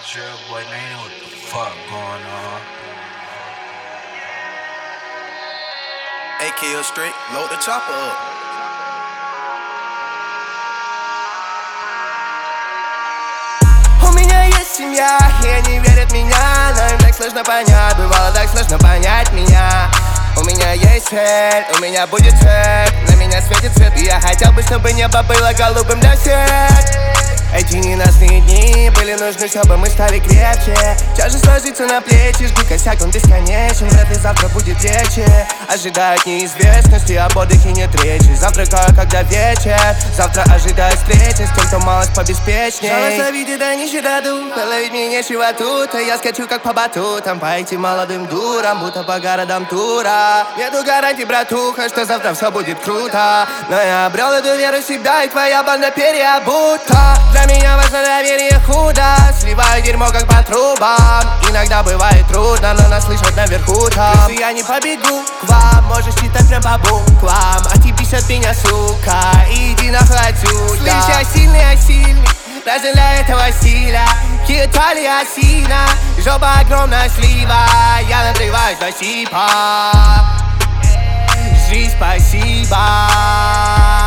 drip, boy, they know what the fuck going on. AKO straight, load the chopper up. У меня есть семья, и они верят в меня, но им так сложно понять, бывало так сложно понять меня. У меня есть цель, у меня будет цель, на меня светит свет, и я хотел бы, чтобы небо было голубым для всех. Эти ненастные дни были нужны, чтобы мы стали крепче. Тяжесть ложится на плечи, жги косяк, он бесконечен. Вряд ли завтра будет легче. Ожидают неизвестности, об отдыхе нет речи. Завтракаю, когда вечер, завтра ожидаю встречи с тем, кто малость побеспечней. Жалостно видит, да нищета дух, ловить мне нечего тут. А я скачу, как по батутам, по этим молодым дурам, будто по городам тура. Нету гарантий, братуха, что завтра все будет круто. Но я обрел эту веру в себя, и твоя банда переобута. Для меня важно доверие худо. Сливаю дерьмо как по трубам. Иногда бывает трудно, но нас слышат наверху там. Если я не побегу к вам, можешь читать прям по буквам. А ты пишет меня, сука, иди нахуй отсюда. Слышь, я сильный, даже для этого сила. Хитали осина, жопа огромная слива. Я надрываюсь до сипа. Жизнь, спасибо.